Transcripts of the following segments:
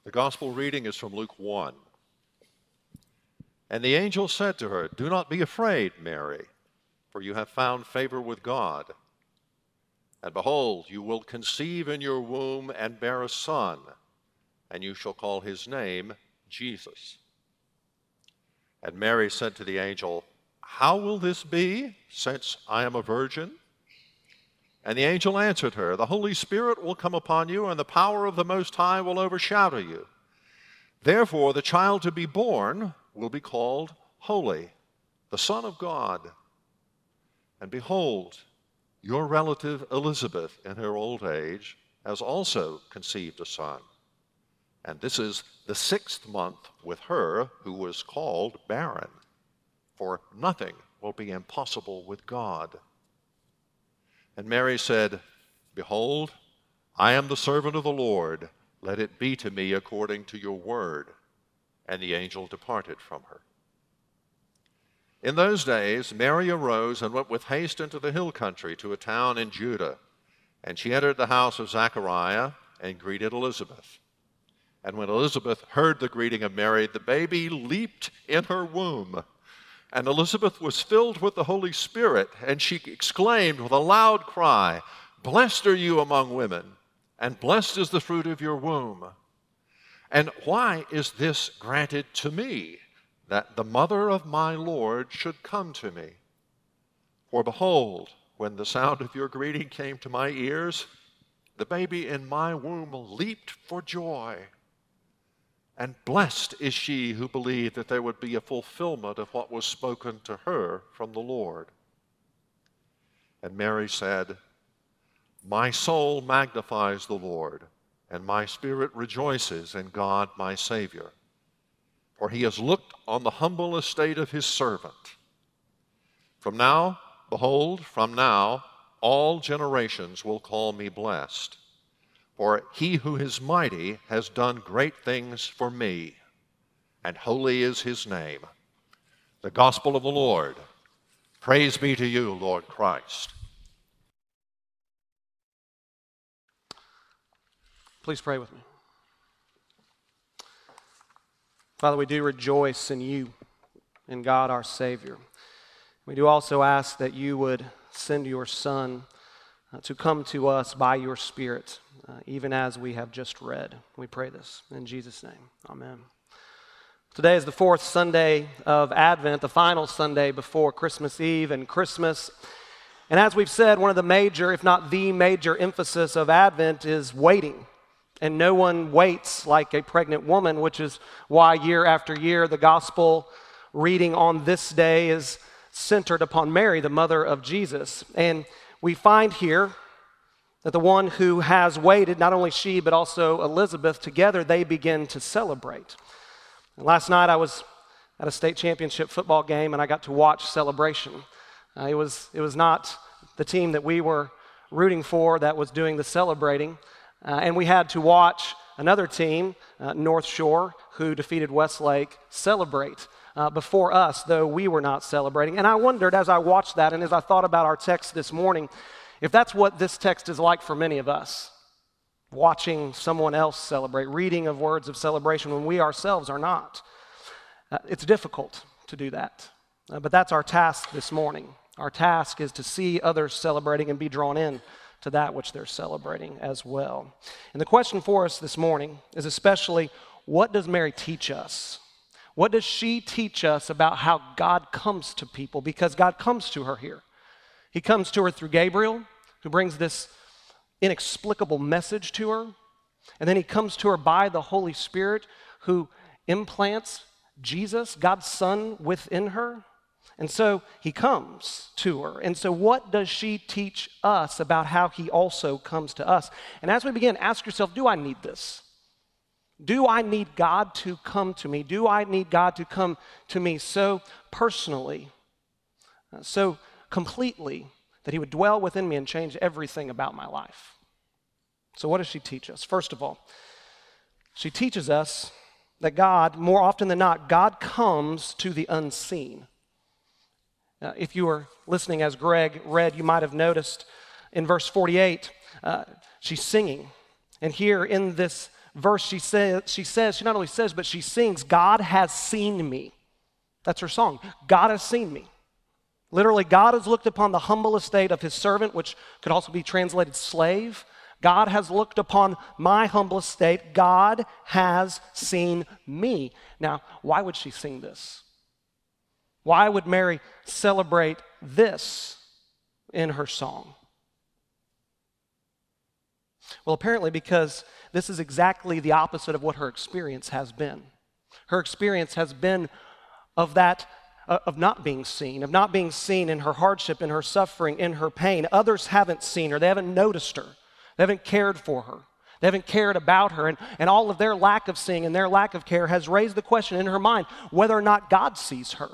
The gospel reading is from Luke 1. And the angel said to her, "Do not be afraid, Mary, for you have found favor with God. And behold, you will conceive in your womb and bear a son, and you shall call his name Jesus." And Mary said to the angel, "How will this be, since I am a virgin?" And the angel answered her, "The Holy Spirit will come upon you, and the power of the Most High will overshadow you. Therefore, the child to be born will be called Holy, the Son of God. And behold, your relative Elizabeth, in her old age, has also conceived a son. And this is the 6th month with her who was called barren, for nothing will be impossible with God." And Mary said, "Behold, I am the servant of the Lord. Let it be to me according to your word." And the angel departed from her. In those days, Mary arose and went with haste into the hill country to a town in Judah. And she entered the house of Zechariah and greeted Elizabeth. And when Elizabeth heard the greeting of Mary, the baby leaped in her womb. And Elizabeth was filled with the Holy Spirit, and she exclaimed with a loud cry, "Blessed are you among women, and blessed is the fruit of your womb. And why is this granted to me, that the mother of my Lord should come to me? For behold, when the sound of your greeting came to my ears, the baby in my womb leaped for joy. And blessed is she who believed that there would be a fulfillment of what was spoken to her from the Lord." And Mary said, "My soul magnifies the Lord, and my spirit rejoices in God my Savior. For he has looked on the humble estate of his servant. From now, behold, from now, all generations will call me blessed. For he who is mighty has done great things for me, and holy is his name." The gospel of the Lord. Praise be to you, Lord Christ. Please pray with me. Father, we do rejoice in you, in God our Savior. We do also ask that you would send your Son to come to us by your Spirit, even as we have just read. We pray this in Jesus' name. Amen. Today is the 4th Sunday of Advent, the final Sunday before Christmas Eve and Christmas. And as we've said, one of the major, if not the major emphasis of Advent is waiting. And no one waits like a pregnant woman, which is why year after year the gospel reading on this day is centered upon Mary, the mother of Jesus. And we find here that the one who has waited, not only she, but also Elizabeth, together they begin to celebrate. And last night I was at a state championship football game and I got to watch celebration. It was not the team that we were rooting for that was doing the celebrating. And we had to watch another team, North Shore, who defeated Westlake, celebrate before us, though we were not celebrating. And I wondered as I watched that and as I thought about our text this morning, if that's what this text is like for many of us, watching someone else celebrate, reading of words of celebration when we ourselves are not. It's difficult to do that. But that's our task this morning. Our task is to see others celebrating and be drawn in to that which they're celebrating as well. And the question for us this morning is especially, what does Mary teach us? What does she teach us about how God comes to people? Because God comes to her here. He comes to her through Gabriel, who brings this inexplicable message to her. And then he comes to her by the Holy Spirit, who implants Jesus, God's Son, within her. And so he comes to her. And so what does she teach us about how he also comes to us? And as we begin, ask yourself, do I need this? Do I need God to come to me? Do I need God to come to me so personally, so completely, that he would dwell within me and change everything about my life? So what does she teach us? First of all, she teaches us that God, more often than not, God comes to the unseen. If you were listening as Greg read, you might have noticed in verse 48, she's singing. And here in this verse, she not only says, but she sings, God has seen me. That's her song. God has seen me. Literally, God has looked upon the humble estate of his servant, which could also be translated slave. God has looked upon my humble estate. God has seen me. Now, why would she sing this? Why would Mary celebrate this in her song? Well, apparently because this is exactly the opposite of what her experience has been. Her experience has been of not being seen in her hardship, in her suffering, in her pain. Others haven't seen her. They haven't noticed her. They haven't cared for her. They haven't cared about her. And all of their lack of seeing and their lack of care has raised the question in her mind whether or not God sees her.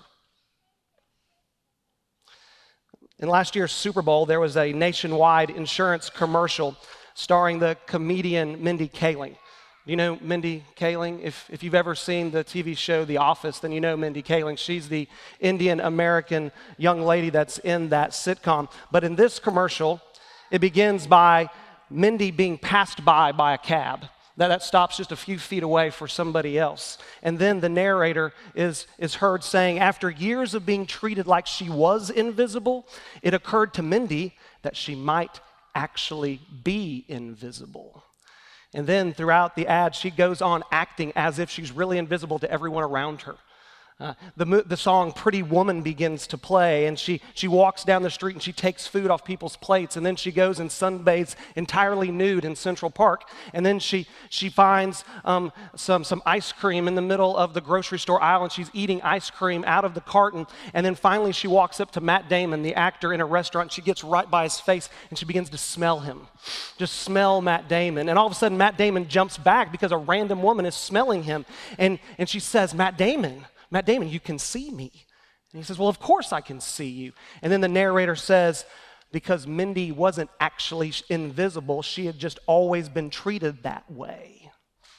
In last year's Super Bowl, there was a nationwide insurance commercial starring the comedian Mindy Kaling. Do you know Mindy Kaling? If you've ever seen the TV show The Office, then you know Mindy Kaling. She's the Indian-American young lady that's in that sitcom. But in this commercial, it begins by Mindy being passed by a cab. That stops just a few feet away for somebody else. And then the narrator is heard saying, after years of being treated like she was invisible, it occurred to Mindy that she might actually be invisible. And then throughout the ad, she goes on acting as if she's really invisible to everyone around her. The song Pretty Woman begins to play, and she walks down the street and she takes food off people's plates, and then she goes and sunbathes entirely nude in Central Park, and then she finds some ice cream in the middle of the grocery store aisle, and she's eating ice cream out of the carton, and then finally she walks up to Matt Damon, the actor, in a restaurant, and she gets right by his face, and she begins to smell him. Just smell Matt Damon. And all of a sudden Matt Damon jumps back because a random woman is smelling him, and she says, Matt Damon, you can see me. And he says, well, of course I can see you. And then the narrator says, because Mindy wasn't actually invisible, she had just always been treated that way.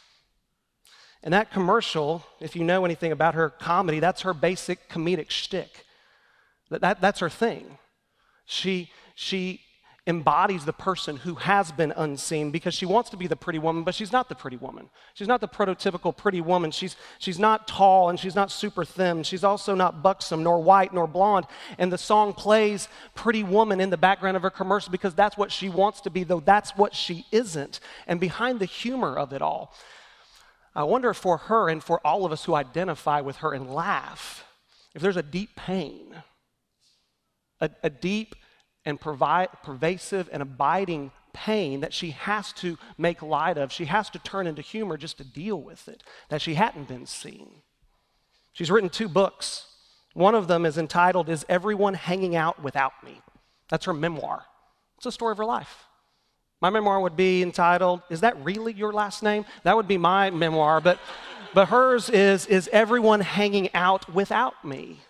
And that commercial, if you know anything about her comedy, that's her basic comedic shtick. That's her thing. She embodies the person who has been unseen because she wants to be the pretty woman, but she's not the pretty woman. She's not the prototypical pretty woman. She's not tall and she's not super thin. She's also not buxom, nor white, nor blonde. And the song plays Pretty Woman in the background of her commercial because that's what she wants to be, though that's what she isn't. And behind the humor of it all, I wonder if for her and for all of us who identify with her and laugh, if there's a deep pain, a deep and pervasive and abiding pain that she has to make light of. She has to turn into humor just to deal with it, that she hadn't been seen. She's written 2 books. One of them is entitled, Is Everyone Hanging Out Without Me? That's her memoir. It's a story of her life. My memoir would be entitled, Is That Really Your Last Name? That would be my memoir, but hers is Everyone Hanging Out Without Me?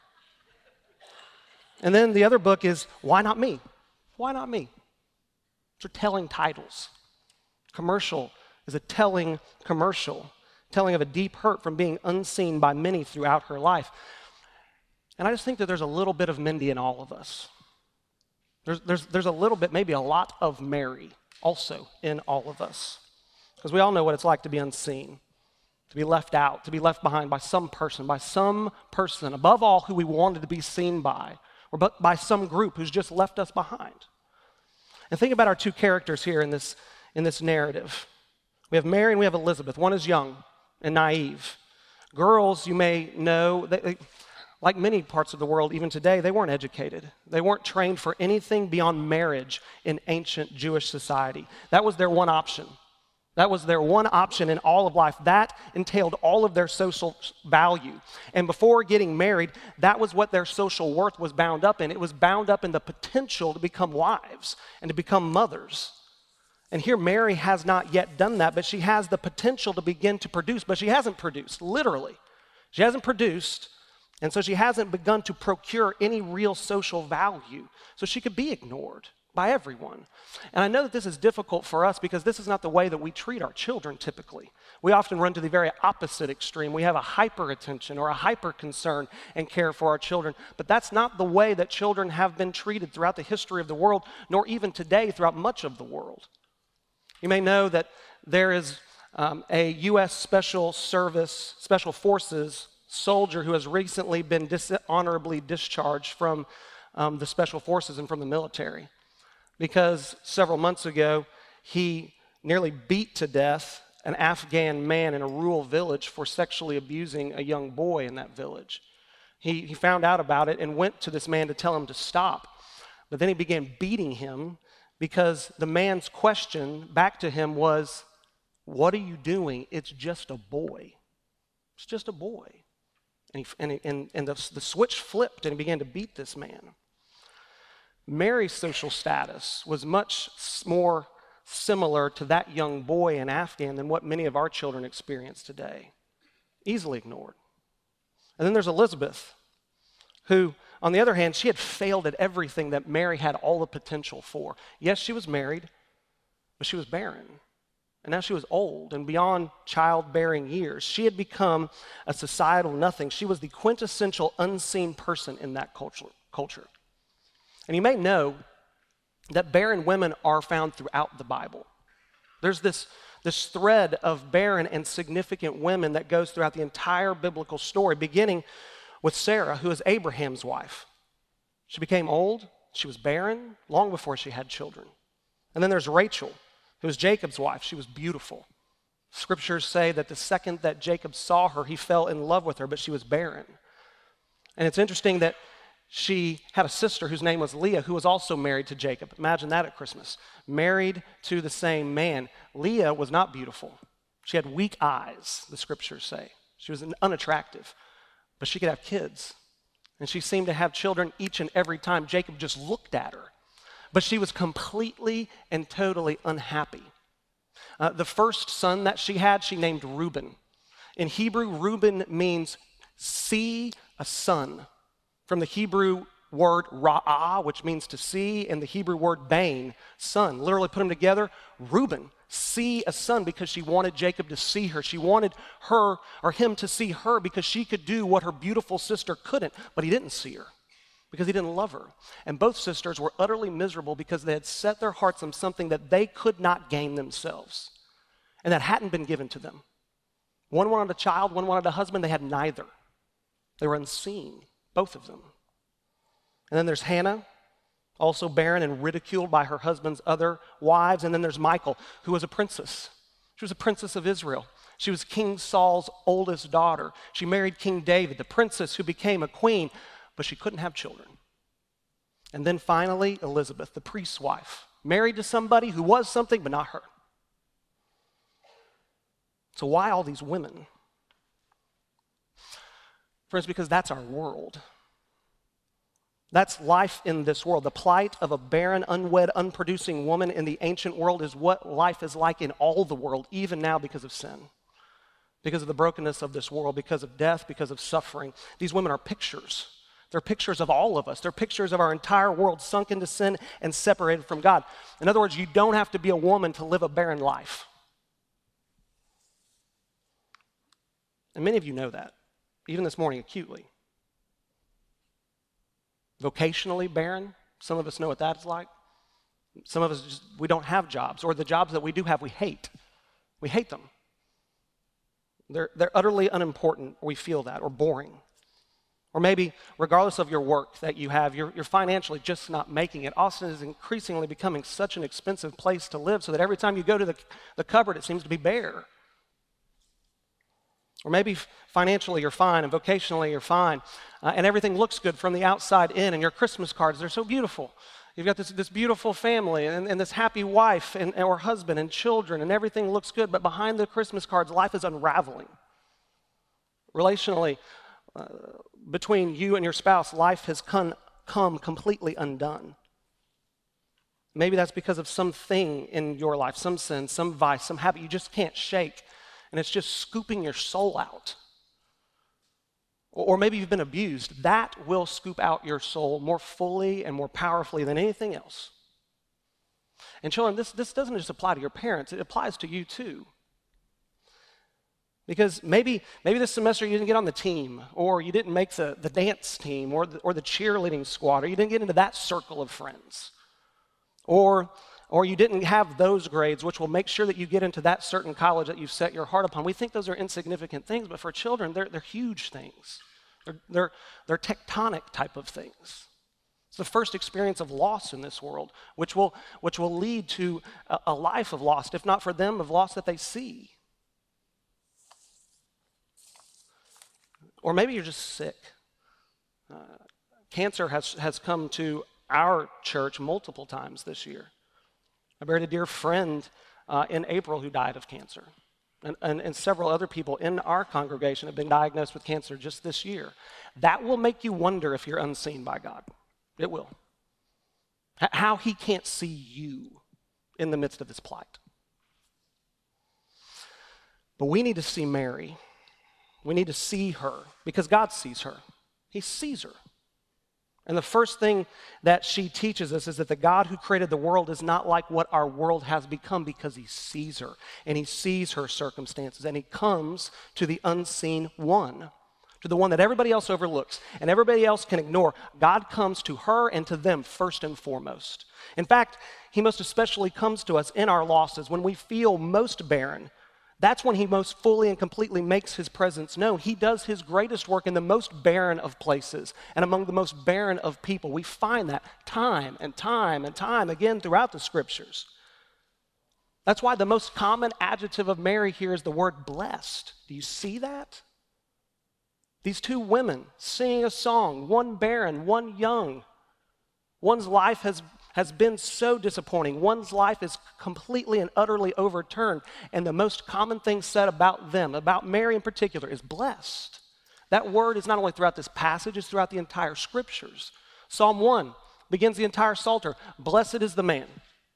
And then the other book is Why Not Me? Why Not Me? These are telling titles. Commercial is a telling commercial, telling of a deep hurt from being unseen by many throughout her life. And I just think that there's a little bit of Mindy in all of us. There's a little bit, maybe a lot of Mary also in all of us. Because we all know what it's like to be unseen, to be left out, to be left behind by some person, above all who we wanted to be seen by, or by some group who's just left us behind. And think about our 2 characters here in this narrative. We have Mary and we have Elizabeth. One is young and naive. Girls, you may know, they, like many parts of the world, even today, they weren't educated. They weren't trained for anything beyond marriage in ancient Jewish society. That was their one option. That was their one option in all of life. That entailed all of their social value. And before getting married, that was what their social worth was bound up in. It was bound up in the potential to become wives and to become mothers. And here Mary has not yet done that, but she has the potential to begin to produce, but she hasn't produced, literally. She hasn't produced, and so she hasn't begun to procure any real social value. So she could be ignored by everyone. And I know that this is difficult for us because this is not the way that we treat our children typically. We often run to the very opposite extreme. We have a hyper attention or a hyper concern and care for our children, but that's not the way that children have been treated throughout the history of the world, nor even today throughout much of the world. You may know that there is a U.S. Special Forces soldier who has recently been dishonorably discharged from the Special Forces and from the military because several months ago he nearly beat to death an Afghan man in a rural village for sexually abusing a young boy in that village. He found out about it and went to this man to tell him to stop. But then he began beating him because the man's question back to him was, "What are you doing? It's just a boy. It's just a boy." And the switch flipped and he began to beat this man. Mary's social status was much more similar to that young boy in Afghan than what many of our children experience today. Easily ignored. And then there's Elizabeth, who, on the other hand, she had failed at everything that Mary had all the potential for. Yes, she was married, but she was barren. And now she was old and beyond childbearing years. She had become a societal nothing. She was the quintessential unseen person in that culture. And you may know that barren women are found throughout the Bible. There's this thread of barren and significant women that goes throughout the entire biblical story, beginning with Sarah, who is Abraham's wife. She became old, she was barren, long before she had children. And then there's Rachel, who was Jacob's wife. She was beautiful. Scriptures say that the second that Jacob saw her, he fell in love with her, but she was barren. And it's interesting that she had a sister whose name was Leah, who was also married to Jacob. Imagine that at Christmas. Married to the same man. Leah was not beautiful. She had weak eyes, the scriptures say. She was unattractive, but she could have kids. And she seemed to have children each and every time Jacob just looked at her. But she was completely and totally unhappy. The first son that she had, she named Reuben. In Hebrew, Reuben means see a son. From the Hebrew word ra'ah, which means to see, and the Hebrew word bain, son. Literally put them together, Reuben, see a son, because she wanted Jacob to see her. She wanted her or him to see her because she could do what her beautiful sister couldn't, but he didn't see her because he didn't love her. And both sisters were utterly miserable because they had set their hearts on something that they could not gain themselves and that hadn't been given to them. One wanted a child, one wanted a husband. They had neither. They were unseen. Both of them. And then there's Hannah, also barren and ridiculed by her husband's other wives. And then there's Michal, who was a princess. She was a princess of Israel. She was King Saul's oldest daughter. She married King David, the princess who became a queen, but she couldn't have children. And then finally, Elizabeth, the priest's wife, married to somebody who was something, but not her. So why all these women? Friends, because that's our world. That's life in this world. The plight of a barren, unwed, unproducing woman in the ancient world is what life is like in all the world, even now because of sin, because of the brokenness of this world, because of death, because of suffering. These women are pictures. They're pictures of all of us. They're pictures of our entire world sunk into sin and separated from God. In other words, you don't have to be a woman to live a barren life. And many of you know that. Even this morning, acutely. Vocationally barren, some of us know what that's like. Some of us we don't have jobs, or the jobs that we do have, we hate. We hate them. They're utterly unimportant, we feel that, or boring. Or maybe, regardless of your work that you have, you're financially just not making it. Austin is increasingly becoming such an expensive place to live so that every time you go to the cupboard, it seems to be bare. Or maybe financially you're fine and vocationally you're fine and everything looks good from the outside in, and your Christmas cards, they're so beautiful. You've got this beautiful family and this happy wife or husband and children, and everything looks good, but behind the Christmas cards, life is unraveling. Relationally, between you and your spouse, life has come completely undone. Maybe that's because of something in your life, some sin, some vice, some habit you just can't shake. And it's just scooping your soul out. Or maybe you've been abused. That will scoop out your soul more fully and more powerfully than anything else. And children, this doesn't just apply to your parents. It applies to you too. Because maybe this semester you didn't get on the team, or you didn't make the dance team, or the cheerleading squad, or you didn't get into that circle of friends. Or or you didn't have those grades, which will make sure that you get into that certain college that you've set your heart upon. We think those are insignificant things, but for children, they're huge things. They're tectonic type of things. It's the first experience of loss in this world, which will lead to a life of loss, if not for them, of loss that they see. Or maybe you're just sick. Cancer has come to our church multiple times this year. I buried a dear friend in April who died of cancer. And several other people in our congregation have been diagnosed with cancer just this year. That will make you wonder if you're unseen by God. It will. How he can't see you in the midst of his plight. But we need to see Mary. We need to see her because God sees her. He sees her. And the first thing that she teaches us is that the God who created the world is not like what our world has become because he sees her and he sees her circumstances and he comes to the unseen one, to the one that everybody else overlooks and everybody else can ignore. God comes to her and to them first and foremost. In fact, he most especially comes to us in our losses when we feel most barren. That's when he most fully and completely makes his presence known. He does his greatest work in the most barren of places and among the most barren of people. We find that time and time and time again throughout the scriptures. That's why the most common adjective of Mary here is the word blessed. Do you see that? These two women singing a song, one barren, one young. One's life has been so disappointing. One's life is completely and utterly overturned. And the most common thing said about them, about Mary in particular, is blessed. That word is not only throughout this passage, it's throughout the entire scriptures. Psalm 1 begins the entire Psalter. Blessed is the man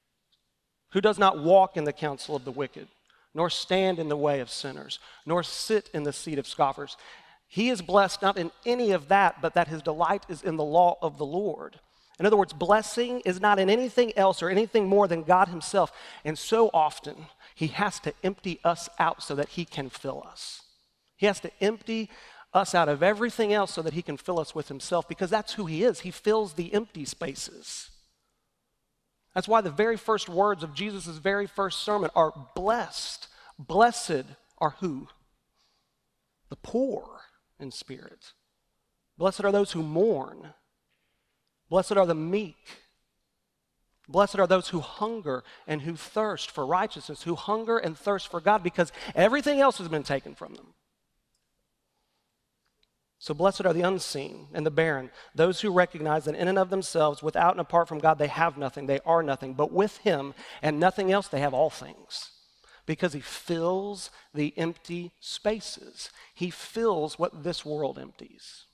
who does not walk in the counsel of the wicked, nor stand in the way of sinners, nor sit in the seat of scoffers. He is blessed not in any of that, but that his delight is in the law of the Lord. In other words, blessing is not in anything else or anything more than God himself. And so often, he has to empty us out so that he can fill us. He has to empty us out of everything else so that he can fill us with himself because that's who he is. He fills the empty spaces. That's why the very first words of Jesus' very first sermon are blessed. Blessed are who? The poor in spirit. Blessed are those who mourn. Blessed are the meek. Blessed are those who hunger and who thirst for righteousness, who hunger and thirst for God because everything else has been taken from them. So blessed are the unseen and the barren, those who recognize that in and of themselves, without and apart from God, they have nothing, they are nothing. But with him and nothing else, they have all things because he fills the empty spaces. He fills what this world empties.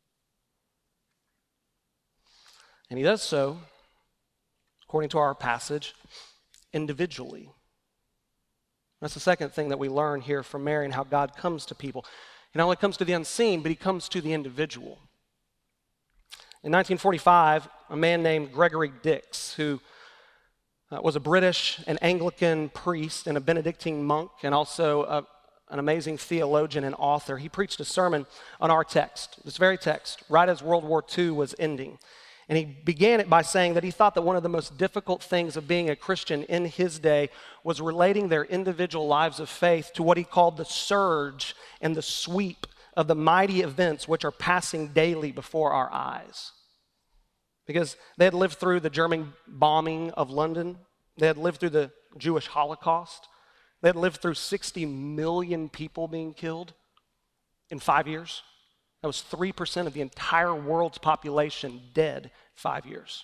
And he does so, according to our passage, individually. That's the second thing that we learn here from Mary and how God comes to people. He not only comes to the unseen, but he comes to the individual. In 1945, a man named Gregory Dix, who was a British and Anglican priest and a Benedictine monk and also an amazing theologian and author, he preached a sermon on our text, this very text, right as World War II was ending. And he began it by saying that he thought that one of the most difficult things of being a Christian in his day was relating their individual lives of faith to what he called the surge and the sweep of the mighty events which are passing daily before our eyes. Because they had lived through the German bombing of London. They had lived through the Jewish Holocaust. They had lived through 60 million people being killed in 5 years. That was 3% of the entire world's population dead 5 years.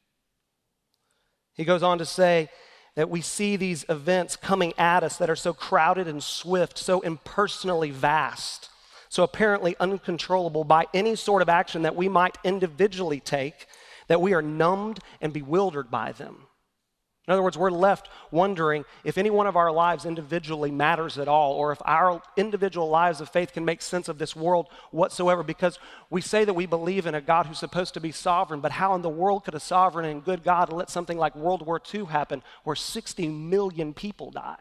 He goes on to say that we see these events coming at us that are so crowded and swift, so impersonally vast, so apparently uncontrollable by any sort of action that we might individually take, that we are numbed and bewildered by them. In other words, we're left wondering if any one of our lives individually matters at all, or if our individual lives of faith can make sense of this world whatsoever, because we say that we believe in a God who's supposed to be sovereign, but how in the world could a sovereign and good God let something like World War II happen where 60 million people die?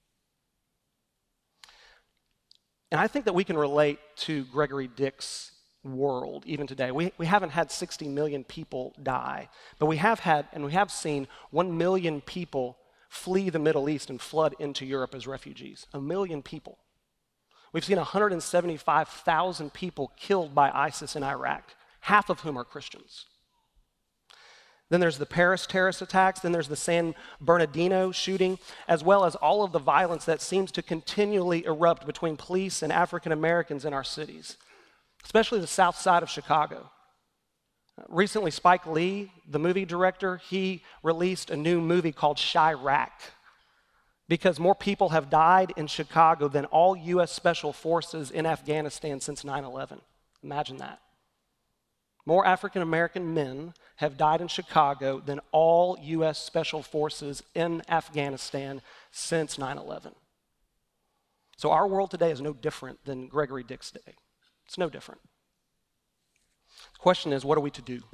And I think that we can relate to Gregory Dix world, even today. We haven't had 60 million people die, but we have had, and we have seen 1 million people flee the Middle East and flood into Europe as refugees. 1 million people. We've seen 175,000 people killed by ISIS in Iraq, half of whom are Christians. Then there's the Paris terrorist attacks, then there's the San Bernardino shooting, as well as all of the violence that seems to continually erupt between police and African Americans in our cities, especially the south side of Chicago. Recently, Spike Lee, the movie director, he released a new movie called Chiraq, because more people have died in Chicago than all U.S. Special Forces in Afghanistan since 9/11. Imagine that. More African American men have died in Chicago than all U.S. Special Forces in Afghanistan since 9/11. So our world today is no different than Gregory Dick's day. It's no different. The question is, what are we to do?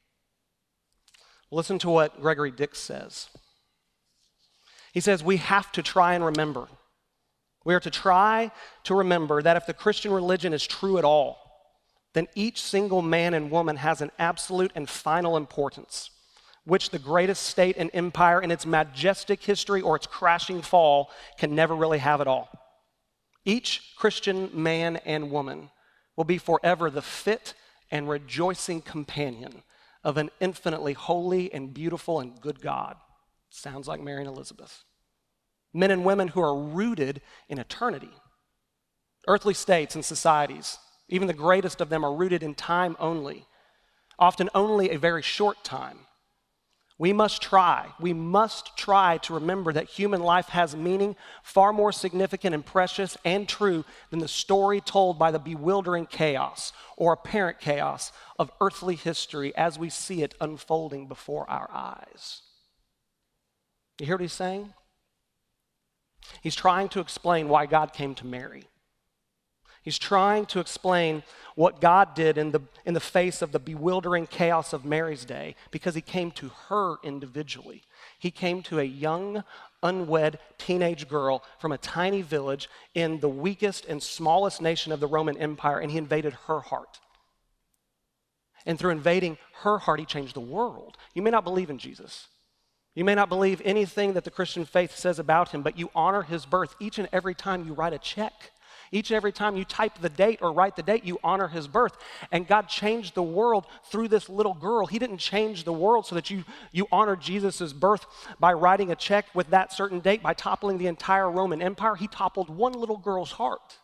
Listen to what Gregory Dick says. He says, we have to try and remember. We are to try to remember that if the Christian religion is true at all, then each single man and woman has an absolute and final importance, which the greatest state and empire in its majestic history or its crashing fall can never really have at all. Each Christian man and woman will be forever the fit and rejoicing companion of an infinitely holy and beautiful and good God. Sounds like Mary and Elizabeth. Men and women who are rooted in eternity. Earthly states and societies, even the greatest of them, are rooted in time only, often only a very short time. We must try to remember that human life has meaning far more significant and precious and true than the story told by the bewildering chaos or apparent chaos of earthly history as we see it unfolding before our eyes. You hear what he's saying? He's trying to explain why God came to Mary. He's trying to explain what God did in the face of the bewildering chaos of Mary's day, because he came to her individually. He came to a young, unwed teenage girl from a tiny village in the weakest and smallest nation of the Roman Empire, and he invaded her heart. And through invading her heart, he changed the world. You may not believe in Jesus. You may not believe anything that the Christian faith says about him, but you honor his birth each and every time you write a check. Each and every time you type the date or write the date, you honor his birth. And God changed the world through this little girl. He didn't change the world so that you honor Jesus' birth by writing a check with that certain date, by toppling the entire Roman Empire. He toppled one little girl's heart.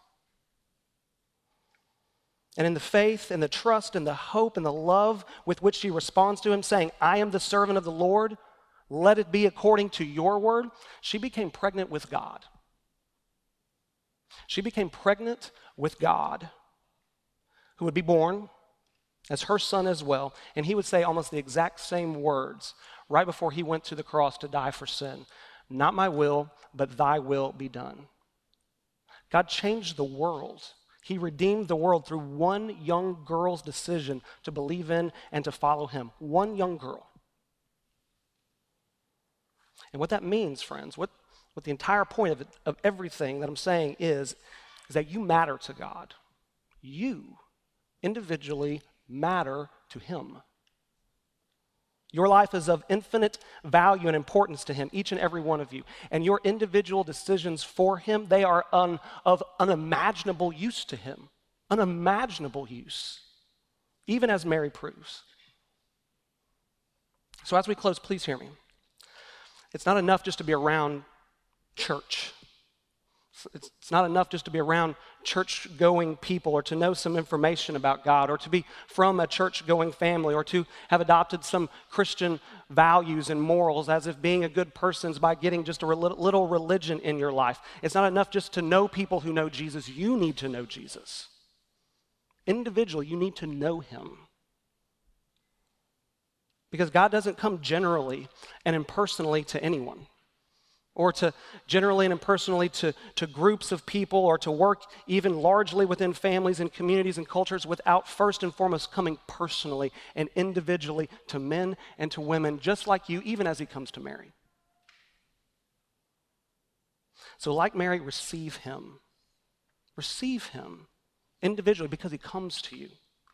And in the faith and the trust and the hope and the love with which she responds to him, saying, I am the servant of the Lord, let it be according to your word, she became pregnant with God. She became pregnant with God, who would be born as her son as well, and he would say almost the exact same words right before he went to the cross to die for sin. Not my will, but thy will be done. God changed the world. He redeemed the world through one young girl's decision to believe in and to follow him. One young girl. And what that means, friends, what the entire point of everything that I'm saying is that you matter to God. You individually matter to him. Your life is of infinite value and importance to him, each and every one of you. And your individual decisions for him, they are of unimaginable use to him. Unimaginable use. Even as Mary proves. So as we close, please hear me. It's not enough just to be around church. It's not enough just to be around church-going people or to know some information about God or to be from a church-going family or to have adopted some Christian values and morals as if being a good person is by getting just a little religion in your life. It's not enough just to know people who know Jesus. You need to know Jesus. Individually, you need to know him. Because God doesn't come generally and impersonally to anyone, or to generally and impersonally to groups of people, or to work even largely within families and communities and cultures without first and foremost coming personally and individually to men and to women just like you, even as he comes to Mary. So like Mary, receive him. Receive him individually because he comes to you.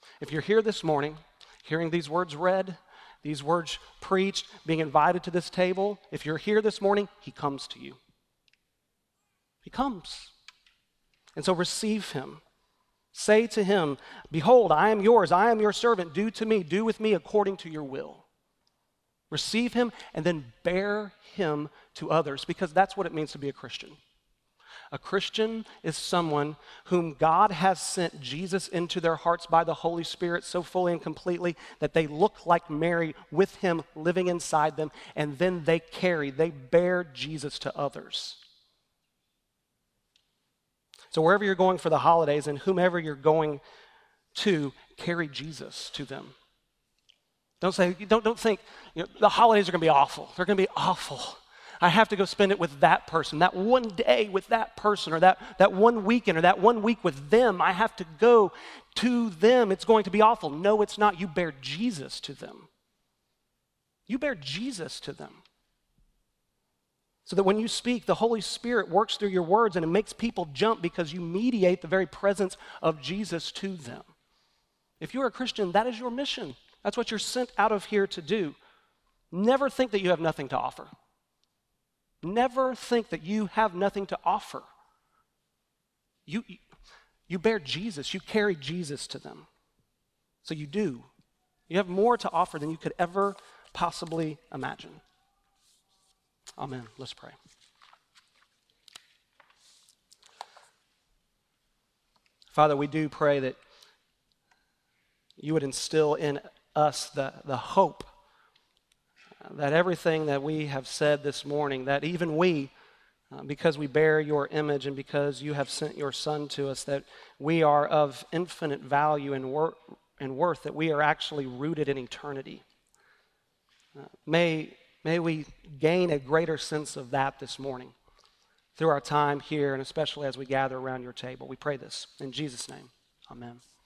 If you're here this morning, hearing these words read, these words preached, being invited to this table, if you're here this morning, he comes to you. He comes. And so receive him. Say to him, behold, I am yours, I am your servant. Do to me, do with me according to your will. Receive him and then bear him to others, because that's what it means to be a Christian. A Christian is someone whom God has sent Jesus into their hearts by the Holy Spirit so fully and completely that they look like Mary with him living inside them, and then they bear Jesus to others. So wherever you're going for the holidays and whomever you're going to, carry Jesus to them. Don't think, the holidays are going to be awful. They're going to be awful. I have to go spend it with that person, that one day with that person, or that one weekend, or that 1 week with them. I have to go to them. It's going to be awful. No, it's not. You bear Jesus to them. You bear Jesus to them. So that when you speak, the Holy Spirit works through your words and it makes people jump because you mediate the very presence of Jesus to them. If you're a Christian, that is your mission. That's what you're sent out of here to do. Never think that you have nothing to offer. Never think that you have nothing to offer. You bear Jesus. You carry Jesus to them. So you do. You have more to offer than you could ever possibly imagine. Amen. Let's pray. Father, we do pray that you would instill in us the hope that everything that we have said this morning, that even we, because we bear your image and because you have sent your Son to us, that we are of infinite value and worth, that we are actually rooted in eternity. May we gain a greater sense of that this morning through our time here, and especially as we gather around your table. We pray this in Jesus' name. Amen.